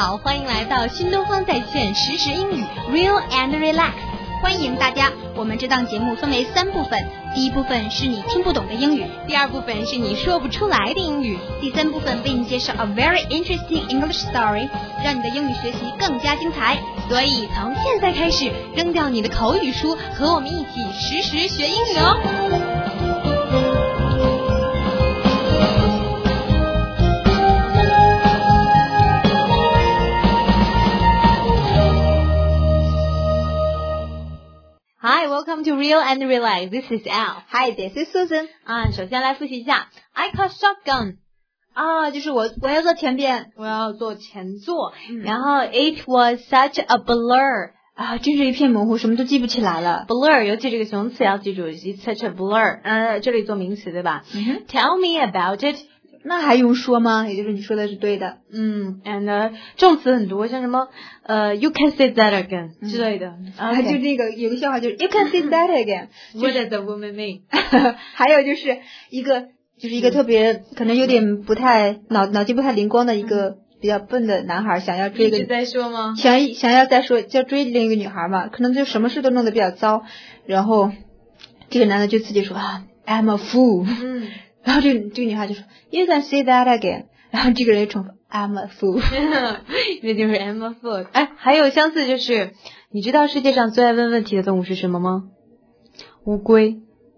好，欢迎来到新东方在线实时英语 Real and Relax。欢迎大家，我们这档节目分为3部分，第一部分是你听不懂的英语，第二部分是你说不出来的英语，第3部分为你介绍 a very interesting English story， 让你的英语学习更加精彩。所以从现在开始，扔掉你的口语书，和我们一起实时学英语哦。Hi, welcome to Real and Relax. This is Al. Hi, this is Susan. 首先来复习一下 I call shotgun. 就是我要做前边， 我要做前座。然后 It was such a blur. 真是一片模糊，什么都记不起来了。 Blur 尤其这个形容词要记住 It's such a blur. 这里做名词对吧？Tell me about it. 那还用说吗？也就是你说的是对的。 And 重词很多，像什么you can say that again 之类的。 就那个有个笑话就是 you can say that again. What does the woman mean? 还有就是一个特别可能有点不太脑筋不太灵光的一个比较笨的男孩，想要追一直在说吗？ 想要再说要追另一个女孩嘛，可能就什么事都弄得比较糟，然后这个男的就自己说I'm a fool。然后这个女孩就说 You can say that again。 然后这个人就重复 I'm a fool。 那就是 I'm a fool。 还有相似就是你知道世界上最爱问问题的动物是什么吗？乌龟。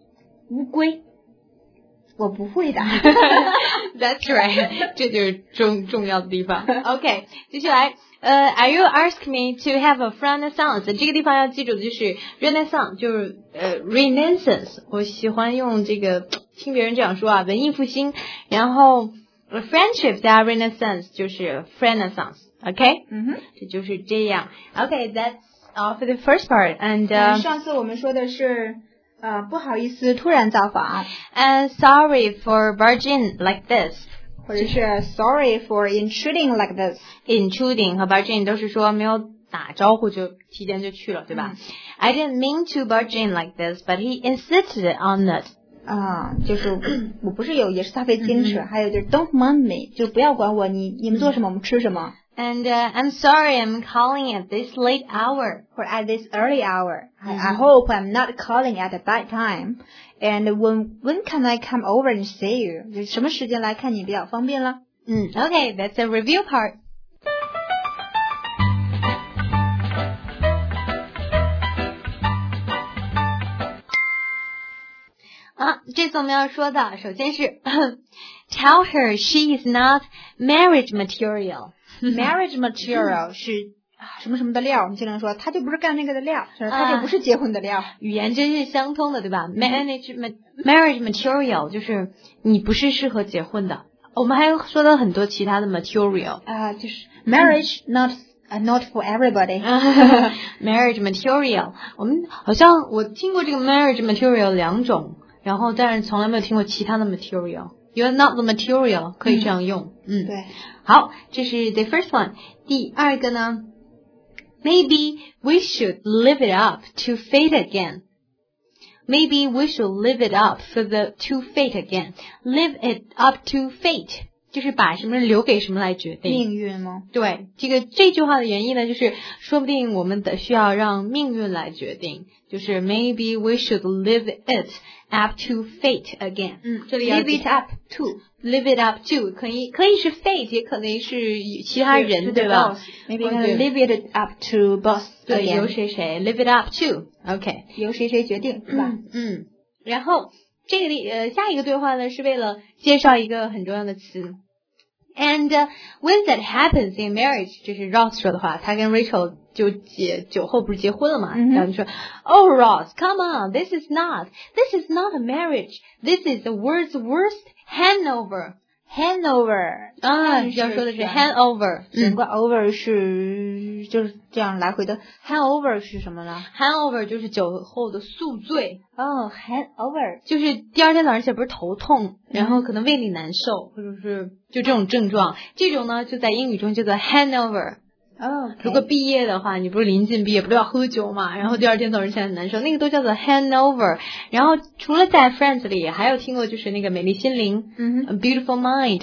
我不会的。 That's right. 这就是重要的地方。OK， 接下来Are you asking me to have a renaissance？ 这个地方要记住的就是 renaissance， 就是Renaissance。我喜欢用这个听别人这样说文艺复兴。然后 friendship 加 Renaissance 就是 Renaissance。OK？ 这就是这样。OK， that's all for the first part. And 上次我们说的是不好意思突然造访 ，and sorry for barging like this， 或者是 sorry for intruding like this。intruding 和 barging 都是说没有打招呼就提前就去了，对吧？I didn't mean to barge in like this, but he insisted on it。 就是我不是也是他非坚持。还有就是 don't mind me， 就不要管我，你们做什么我们吃什么。 And I'm sorry I'm calling at this late hour or at this early hour. I hope I'm not calling at a bad time. And when can I come over and see you? 就什么时间来看你比较方便了 ？Okay, that's a review part. 这次我们要说的首先是Tell her she is not marriage material。Marriage material 是什么什么的料，我们经常说他就不是干那个的料，他就不是结婚的料。 语言真是相通的，对吧？Marriage material 就是你不是适合结婚的。我们还说到很多其他的 material， 就是 marriage not for everybody。 Marriage material， 好像我听过这个 marriage material 2种，然后但是从来没有听过其他的 material。You're not the material， 可以这样用。 对。 好，这是 the first one。第二个呢 ，Maybe we should live it up to fate again. Maybe we should live it up to fate again. Live it up to fate， 就是把什么留给什么来决定。 命运吗？ 对，这句话的原意呢，就是说不定我们需要让命运来决定。就是 Maybe we should live it up to fate again。这里要 live it up to。Live it up to 可以是 fate， 也可能是其他人，对吧 ？Maybe live it up to boss。 对，由谁 live it up to。OK， 由谁决定，是吧？ 然后这个下一个对话呢，是为了介绍一个很重要的词。And when that happens in marriage， 这是 Ross 说的话，他跟 Rachel 酒后不是结婚了嘛？然后就说 ，Oh Ross, come on, this is not a marriage. This is the world's worst hangover. Hangover 要说的是 hangover。 整个 over 是就是这样来回的。hangover 是什么呢？ hangover 就是酒后的宿醉。 hangover 就是第二天早上起来不是头痛，然后可能胃里难受，或者是就这种症状，这种呢就在英语中叫做 hangover。如果毕业的话，你不是临近毕业不是要喝酒嘛，然后第二天早上起来很难受，那个都叫做 hangover。然后除了在 Friends 里还有听过就是那个美丽心灵A Beautiful Mind，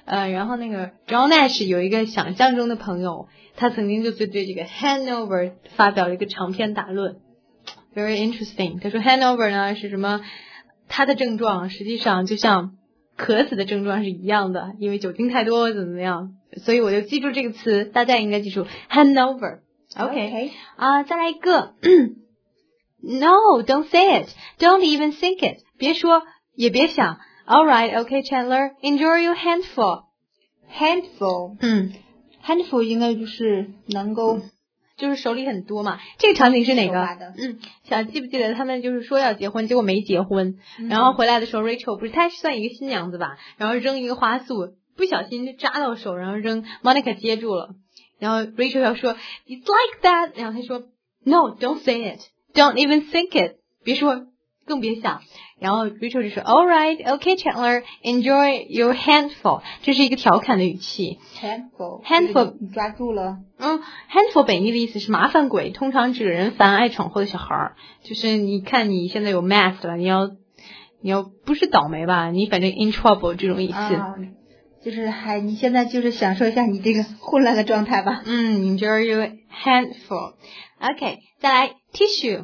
然后那个 John Nash 有一个想象中的朋友，他曾经就对这个 hangover 发表了一个长篇大论 ，very interesting。他说 hangover 呢是什么？它的症状实际上就像渴死的症状是一样的，因为酒精太多怎么样？所以我就记住这个词，大家也应该记住 hangover。OK， 再来一个，No, don't say it, don't even think it， 别说也别想。All right, okay, Chandler, enjoy your handful. handful 应该就是能够。 就是手里很多嘛，这个场景是哪个？记不记得他们就是说要结婚，结果没结婚，然后回来的时候 Rachel 不是她算一个新娘子吧，然后扔一个花束，不小心就扎到手，然后扔 Monica 接住了，然后 Rachel 要说 It's like that， 然后她说 No, don't say it, don't even think it， 别说更别想。然后 Rachel 就说 All right, okay, Chandler, enjoy your handful， 这是一个调侃的语气。handful 你抓住了。 handful 本意的意思是麻烦鬼，通常指人烦爱闯祸的小孩，就是你看你现在有 math 了，你要不是倒霉吧，你反正 in trouble 这种意思。 就是你现在就是享受一下你这个混乱的状态吧。 enjoy your handful。 OK， 再来 tissue，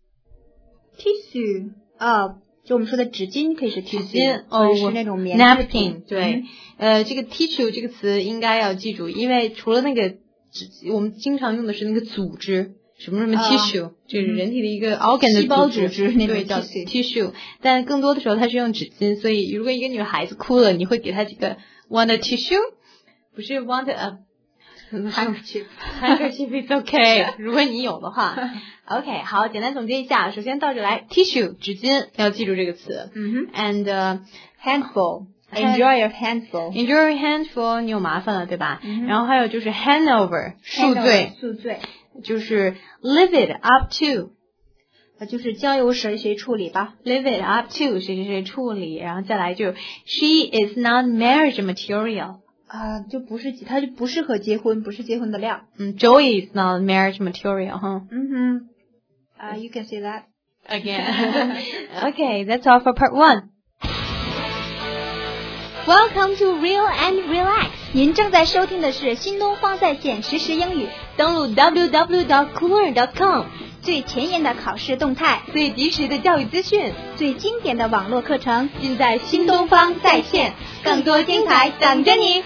就我们说的纸巾可以是 tissue， 是那种棉 napkin。 对，这个 tissue 这个词应该要记住，因为除了那个我们经常用的是那个组织，什么 tissue， 就是人体的一个 organ 的细胞组织， 对，叫 tissue。但更多的时候它是用纸巾，所以如果一个女孩子哭了，你会给她几个 want a tissue， 不是 want a handkerchief is okay， 如果你有的话。OK， 好，简单总结一下，首先倒着来 tissue 纸巾要记住这个词。and handful enjoy your handful， enjoy your handful 你有麻烦了对吧？然后还有就是 hangover 宿醉，就是 leave it up to， 就是交由谁处理吧。 leave it up to 谁处理，然后再来就 she is not marriage material， 就不是他就不适合结婚，不是结婚的料。 Joey is not marriage material， You can say that again. Okay, that's all for part 1. Welcome to Real and Relax. 您正在收听的是新东方在线实时英语。 登录 www.coollearn.com， 最前沿的考试动态， 最及时的教育资讯， 最经典的网络课程， 尽在新东方在线，更多精彩等着你。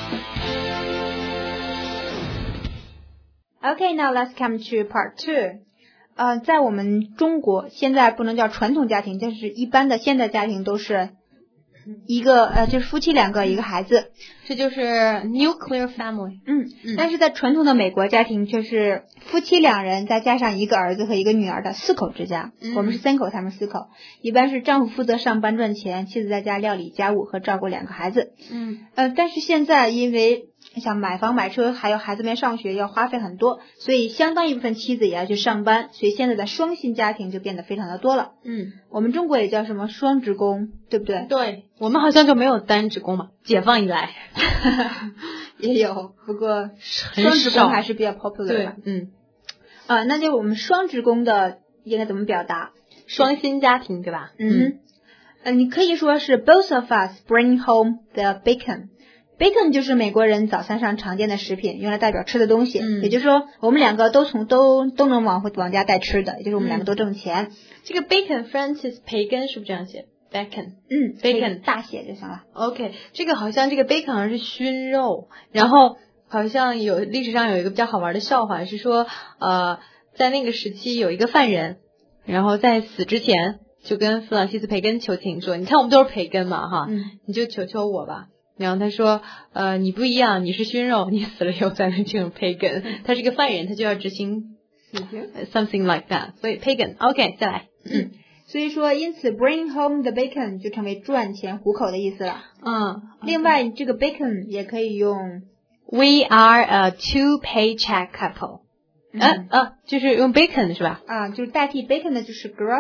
Okay, now let's come to part 2. 在我们中国，现在不能叫传统家庭，就是一般的现代家庭都是一个就是夫妻2个一个孩子， 这就是 nuclear family。 但是在传统的美国家庭，就是夫妻2人再加上一个儿子和一个女儿的4口之家。我们是3口，他们4口。一般是丈夫负责上班赚钱，妻子在家料理家务和照顾2个孩子。但是现在因为像买房买车还有孩子们上学要花费很多，所以相当一部分妻子也要去上班，所以现在的双薪家庭就变得非常的多了。我们中国也叫什么双职工，对不对？ 对，我们好像就没有单职工嘛，解放以来也有，不过双职工还是比较 popular 吧。那就我们双职工的应该怎么表达？ 双薪家庭对吧？ 你可以说是 both of us bring home the bacon。Bacon 就是美国人早餐上常见的食品，用来代表吃的东西。也就是说，我们2个都能往家带吃的，也就是我们2个都挣钱。 这个 bacon Francis Bacon 是不是这样写 ？bacon， bacon 大写就行了。 OK， 这个好像这个 bacon 好像是熏肉，然后好像历史上有一个比较好玩的笑话，是说在那个时期有一个犯人，然后在死之前就跟弗朗西斯培根求情说：“你看我们都是培根嘛，哈，你就求求我吧。”然后他说你不一样，你是熏肉，你死了以后才能进入 pagan。他是个犯人，他就要执行 something like that， 所以 pagan。 OK， 再来。 所以说因此 bring home the bacon 就成为赚钱糊口的意思了。另外这个 bacon 也可以用 We are a two paycheck couple。就是用 bacon 是吧？ 就是代替 bacon 的就是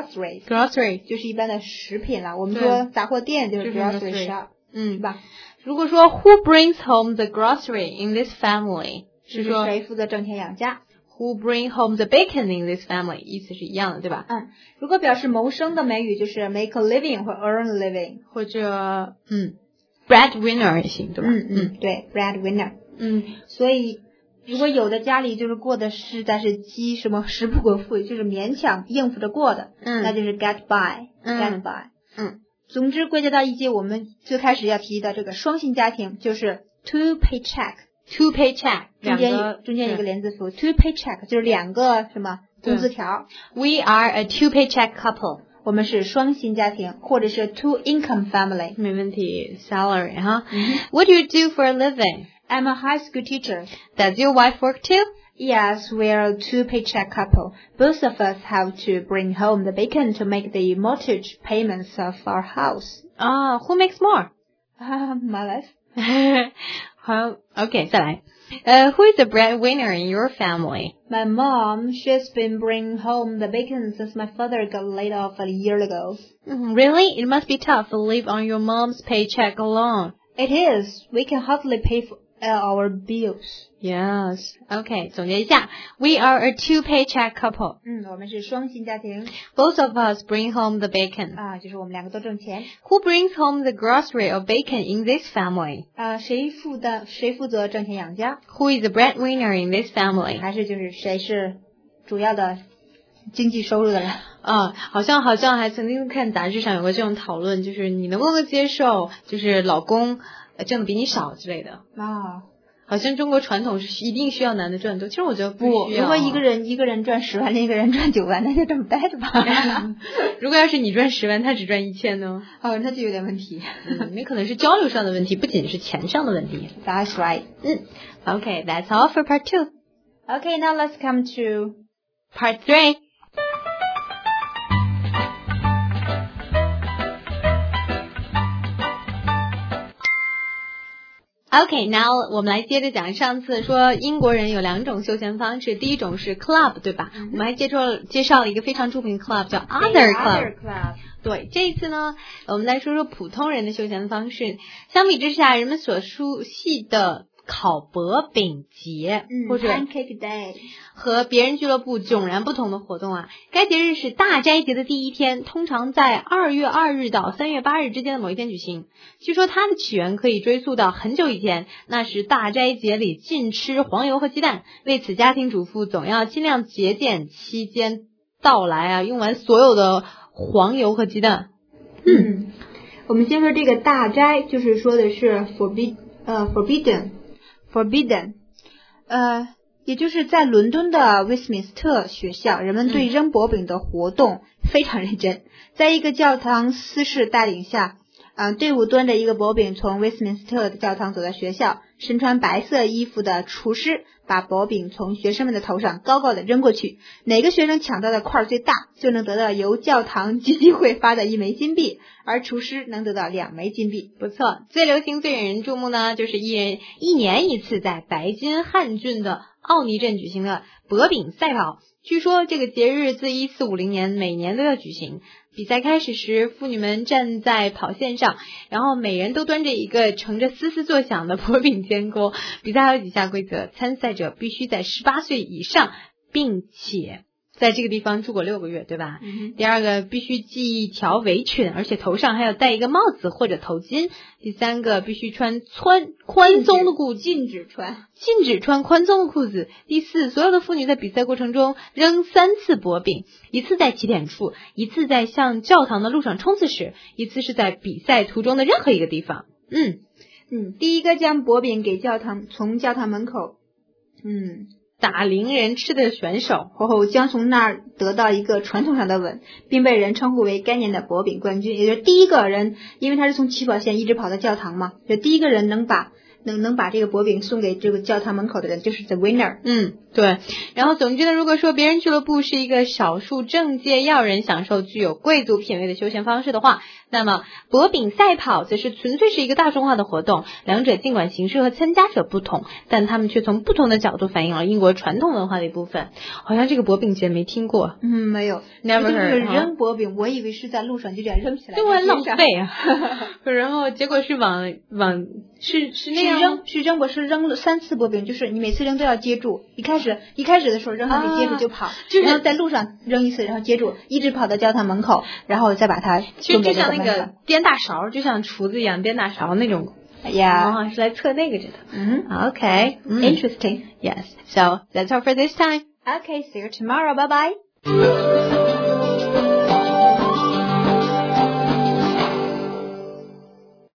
grocery 就是一般的食品了。我们说杂货店就是 grocery shop， 是吧？ 如果说 Who brings home the grocery in this family， 是说谁负责挣钱养家。 Who bring home the bacon in this family， 意思是一样的，对吧？ 如果表示谋生的美语就是 make a living 或 earn a living， 或者 breadwinner 也行，对吧？ 对 breadwinner。所以如果有的家里就是过的实在是什么食不果腹，就是勉强应付着过的，那就是 get by。总之归结到一些我们最开始要提的这个双薪家庭，就是 two paycheck， 中间有个连字符 two paycheck 就是两个什么工资条。 We are a two paycheck couple， 我们是双薪家庭，或者是 two income family。 没问题 ，salary 哈。What do you do for a living? I'm a high school teacher. Does your wife work too? Yes, we're a two paycheck couple. Both of us have to bring home the bacon to make the mortgage payments of our house. Who makes more? My wife. 好 ，OK， 再来。Who is the breadwinner in your family? My mom. She's been bringing home the bacon since my father got laid off a year ago. Really? It must be tough to live on your mom's paycheck alone. It is. We can hardly pay for our bills. Yes. Okay. 总结一下 ，We are a two paycheck couple. 我们是双薪家庭。 Both of us bring home the bacon. 就是我们两个都挣钱。 Who brings home the grocery or bacon in this family? 谁负责挣钱养家 ？Who is the breadwinner in this family? 还是就是谁是主要的经济收入的人？ 好像还曾经看杂志上有个这种讨论，就是你能不能够接受，就是老公挣的比你少之类的。好像中国传统是一定需要男的赚多，其实我觉得不需要。 如果一个人赚10万，另一个人赚9万，那就这么待着吧。 如果要是你赚10万，他只赚1000呢？ 那就有点问题。 那可能是交流上的问题，不仅是钱上的问题。 That's right. Okay, that's all for part 2. Okay, now let's come to part 3. Okay, now 我们来接着讲上次说英国人有2种休闲方式，第一种是 club， 对吧？我们还介绍了一个非常著名的 club 叫 Other Club。对，这一次呢，我们来说说普通人的休闲方式。相比之下，人们所熟悉的烤薄饼节，或者 Pancake Day 和别人俱乐部迥然不同的活动啊。该节日是大斋节的第一天，通常在2月2日到3月8日之间的某一天举行。据说它的起源可以追溯到很久以前，那时大斋节里禁吃黄油和鸡蛋，为此家庭主妇总要尽量节俭期间到来啊，用完所有的黄油和鸡蛋。 我们先说这个大斋，就是说的是 forbidden，也就是在伦敦的威斯敏斯特学校，人们对扔薄饼的活动非常认真。在一个教堂司事带领下，队伍端着一个薄饼从威斯敏斯特的教堂走到学校，身穿白色衣服的厨师把薄饼从学生们的头上高高的扔过去，哪个学生抢到的块最大，就能得到由教堂基金会发的1枚金币，而厨师能得到2枚金币。 不错，最流行最引人注目呢，就是一年一次在白金汉郡的奥尼镇举行的薄饼赛跑。据说这个节日自1450年每年都要举行。比赛开始时，妇女们站在跑线上，然后每人都端着一个盛着嘶嘶作响的薄饼煎锅。比赛还有以下规则：参赛者必须在18岁以上，并且在这个地方住过6个月，对吧？第二个，必须系一条围裙，而且头上还要戴一个帽子或者头巾。第三个，必须穿宽松的裤子， 禁止穿宽松的裤子。第四，所有的妇女在比赛过程中扔3次薄饼，一次在起点处，一次在向教堂的路上冲刺时，一次是在比赛途中的任何一个地方。 第一个将薄饼给从教堂门口打铃人吃的选手， 后将从那儿得到一个传统上的吻，并被人称呼为该年的薄饼冠军。也就是第一个人，因为他是从起跑线一直跑到教堂嘛，就第一个人能把这个薄饼送给这个教堂门口的人，就是 the winner。 对。然后总之呢，如果说别人俱乐部是一个少数政界要人享受具有贵族品味的休闲方式的话，那么薄饼赛跑则是纯粹是一个大众化的活动。两者尽管形式和参加者不同，但他们却从不同的角度反映了英国传统文化的一部分。好像这个薄饼节没听过。 没有 Never heard。 扔薄饼，我以为是在路上就这样扔起来， 就很浪费啊。然后结果是往是那样是扔，我是扔了3次薄饼，就是你每次扔都要接住。一开始的时候扔上去接住就跑，然后在路上扔一次，然后接住，一直跑到教堂门口，然后再把它送给就像那个颠大勺，就像厨子一样颠大勺那种 Yeah. 是来测那个指头。Okay. Interesting. Yes. So that's all for this time. Okay, see you tomorrow. Bye-bye.